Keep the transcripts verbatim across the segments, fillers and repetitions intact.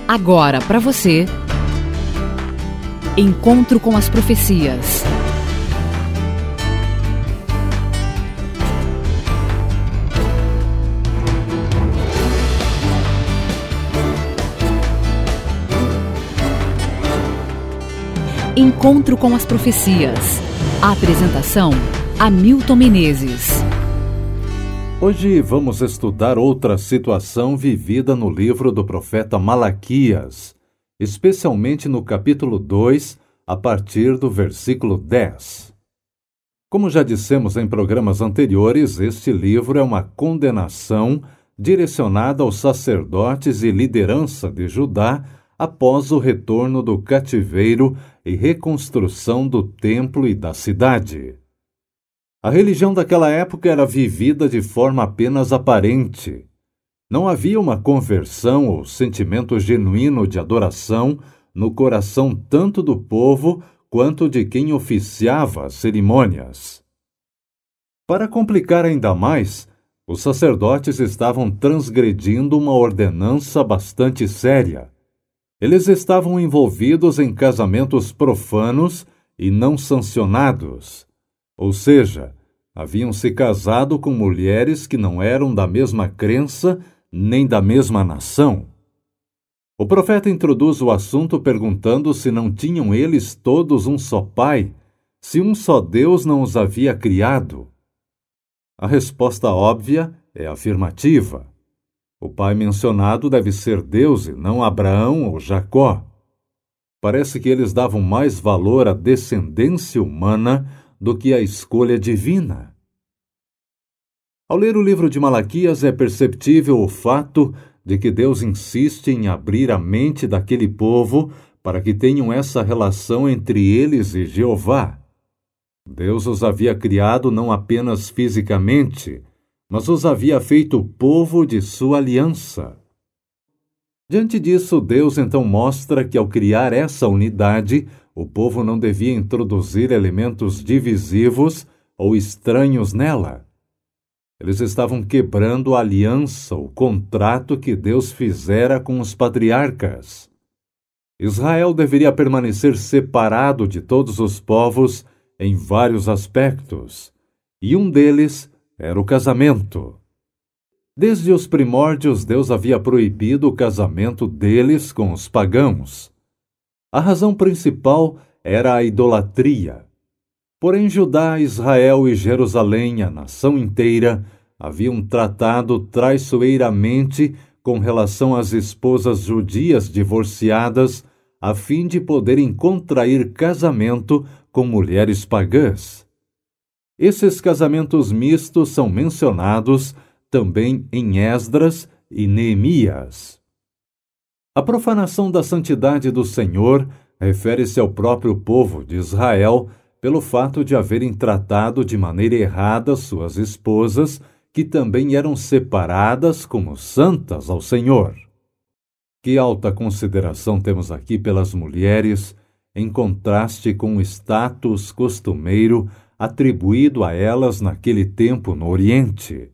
Agora para você, Encontro com as Profecias. Encontro com as Profecias. A apresentação: Hamilton Menezes. Hoje vamos estudar outra situação vivida no livro do profeta Malaquias, especialmente no capítulo dois, a partir do versículo dez. Como já dissemos em programas anteriores, este livro é uma condenação direcionada aos sacerdotes e liderança de Judá após o retorno do cativeiro e reconstrução do templo e da cidade. A religião daquela época era vivida de forma apenas aparente. Não havia uma conversão ou sentimento genuíno de adoração no coração tanto do povo quanto de quem oficiava as cerimônias. Para complicar ainda mais, os sacerdotes estavam transgredindo uma ordenança bastante séria. Eles estavam envolvidos em casamentos profanos e não sancionados. Ou seja, haviam se casado com mulheres que não eram da mesma crença nem da mesma nação. O profeta introduz o assunto perguntando se não tinham eles todos um só pai, se um só Deus não os havia criado. A resposta óbvia é afirmativa. O pai mencionado deve ser Deus e não Abraão ou Jacó. Parece que eles davam mais valor à descendência humana do que à escolha divina. Ao ler o livro de Malaquias é perceptível o fato de que Deus insiste em abrir a mente daquele povo para que tenham essa relação entre eles e Jeová. Deus os havia criado não apenas fisicamente, mas os havia feito povo de sua aliança. Diante disso, Deus então mostra que ao criar essa unidade, o povo não devia introduzir elementos divisivos ou estranhos nela. Eles estavam quebrando a aliança, o contrato que Deus fizera com os patriarcas. Israel deveria permanecer separado de todos os povos em vários aspectos, e um deles era o casamento. Desde os primórdios, Deus havia proibido o casamento deles com os pagãos. A razão principal era a idolatria. Porém, Judá, Israel e Jerusalém, a nação inteira, haviam tratado traiçoeiramente com relação às esposas judias divorciadas, a fim de poderem contrair casamento com mulheres pagãs. Esses casamentos mistos são mencionados também em Esdras e Neemias. A profanação da santidade do Senhor refere-se ao próprio povo de Israel pelo fato de haverem tratado de maneira errada suas esposas, que também eram separadas como santas ao Senhor. Que alta consideração temos aqui pelas mulheres, em contraste com o status costumeiro atribuído a elas naquele tempo no Oriente.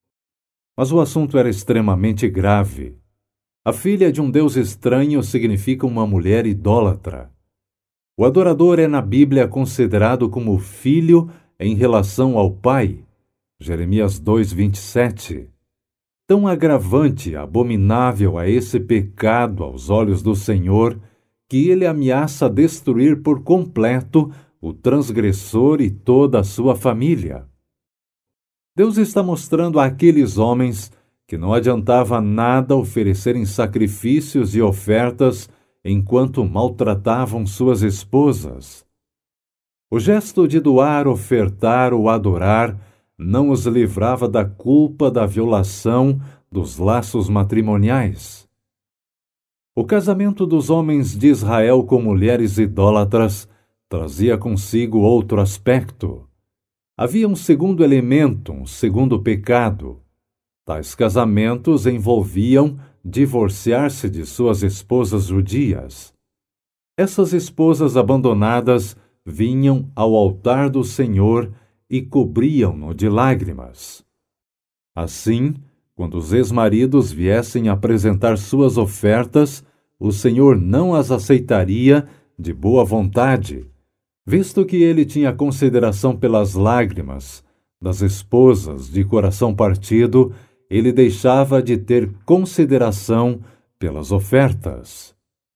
Mas o assunto era extremamente grave. A filha de um Deus estranho significa uma mulher idólatra. O adorador é na Bíblia considerado como filho em relação ao pai. Jeremias dois, vinte e sete. Tão agravante e abominável é esse pecado aos olhos do Senhor, que ele ameaça destruir por completo o transgressor e toda a sua família. Deus está mostrando àqueles homens que não adiantava nada oferecerem sacrifícios e ofertas enquanto maltratavam suas esposas. O gesto de doar, ofertar ou adorar não os livrava da culpa da violação dos laços matrimoniais. O casamento dos homens de Israel com mulheres idólatras trazia consigo outro aspecto. Havia um segundo elemento, um segundo pecado. Tais casamentos envolviam divorciar-se de suas esposas judias. Essas esposas abandonadas vinham ao altar do Senhor e cobriam-no de lágrimas. Assim, quando os ex-maridos viessem apresentar suas ofertas, o Senhor não as aceitaria de boa vontade, visto que ele tinha consideração pelas lágrimas das esposas de coração partido, ele deixava de ter consideração pelas ofertas.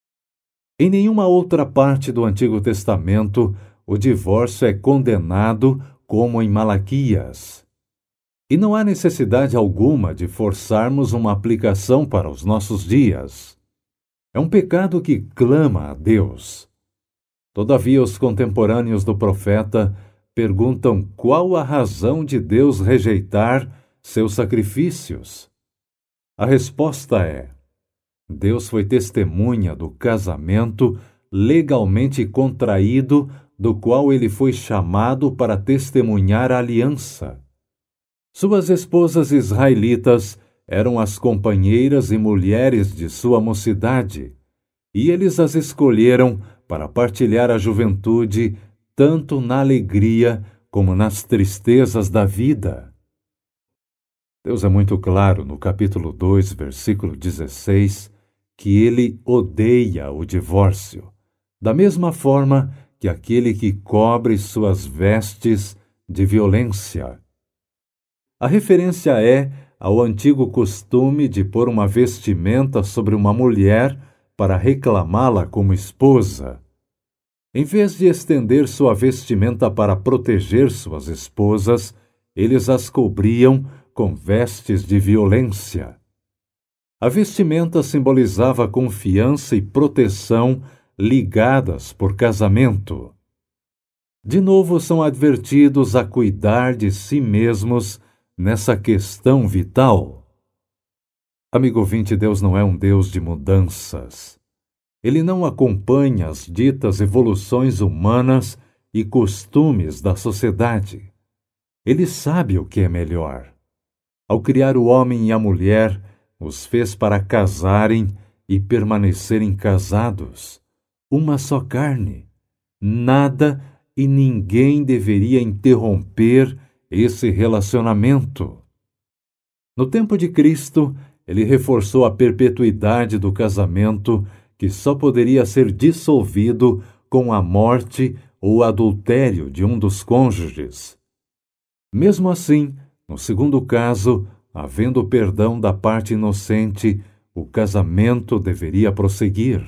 Em nenhuma outra parte do Antigo Testamento o divórcio é condenado como em Malaquias. E não há necessidade alguma de forçarmos uma aplicação para os nossos dias. É um pecado que clama a Deus. Todavia, os contemporâneos do profeta perguntam qual a razão de Deus rejeitar seus sacrifícios. A resposta é: Deus foi testemunha do casamento legalmente contraído, do qual ele foi chamado para testemunhar a aliança. Suas esposas israelitas eram as companheiras e mulheres de sua mocidade, e eles as escolheram para partilhar a juventude tanto na alegria como nas tristezas da vida. Deus é muito claro no capítulo dois, versículo dezesseis, que ele odeia o divórcio, da mesma forma que aquele que cobre suas vestes de violência. A referência é ao antigo costume de pôr uma vestimenta sobre uma mulher para reclamá-la como esposa. Em vez de estender sua vestimenta para proteger suas esposas, eles as cobriam com vestes de violência. A vestimenta simbolizava confiança e proteção ligadas por casamento. De novo, são advertidos a cuidar de si mesmos nessa questão vital. Amigo ouvinte, Deus não é um Deus de mudanças. Ele não acompanha as ditas evoluções humanas e costumes da sociedade. Ele sabe o que é melhor. Ao criar o homem e a mulher, os fez para casarem e permanecerem casados, uma só carne. Nada e ninguém deveria interromper esse relacionamento. No tempo de Cristo, ele reforçou a perpetuidade do casamento, que só poderia ser dissolvido com a morte ou adultério de um dos cônjuges. Mesmo assim, no segundo caso, havendo perdão da parte inocente, o casamento deveria prosseguir.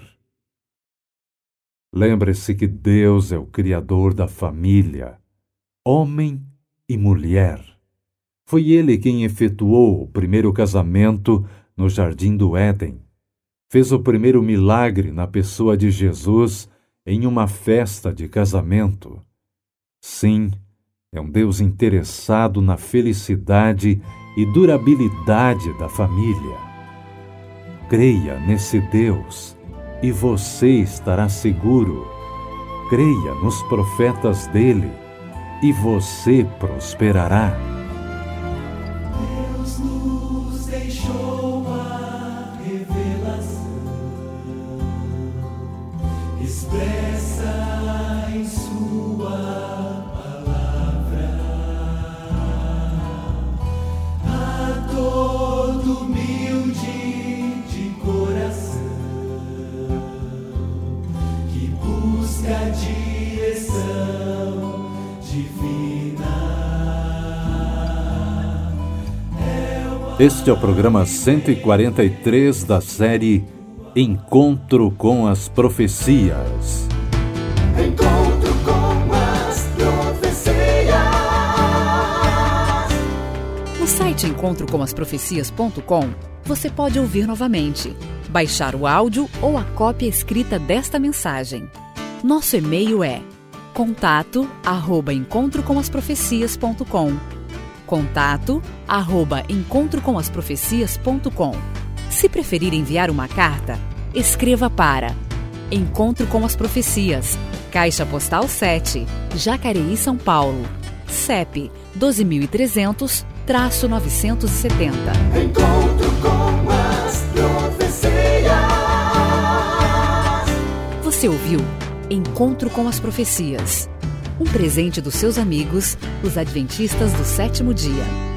Lembre-se que Deus é o Criador da família, homem e mulher. Foi Ele quem efetuou o primeiro casamento no Jardim do Éden. Fez o primeiro milagre na pessoa de Jesus em uma festa de casamento. Sim, é um Deus interessado na felicidade e durabilidade da família. Creia nesse Deus e você estará seguro. Creia nos profetas dele e você prosperará. Deus nos deixou a revelação expressa em sua palavra. A todo humilde de coração que busca a direção divina. Este é o programa cento e quarenta e três da série Encontro com as Profecias. Encontro com as profecias. No site encontro com as profecias ponto com, você pode ouvir novamente, baixar o áudio ou a cópia escrita desta mensagem. Nosso e-mail é contato arroba encontro com as profecias ponto com. Contato arroba encontro com as profecias ponto com. Se preferir enviar uma carta, escreva para Encontro com as Profecias, Caixa Postal sete, Jacareí, São Paulo, C E P doze mil e trezentos, novecentos e setenta. Encontro com as profecias. Você ouviu Encontro com as Profecias, um presente dos seus amigos, os Adventistas do Sétimo Dia.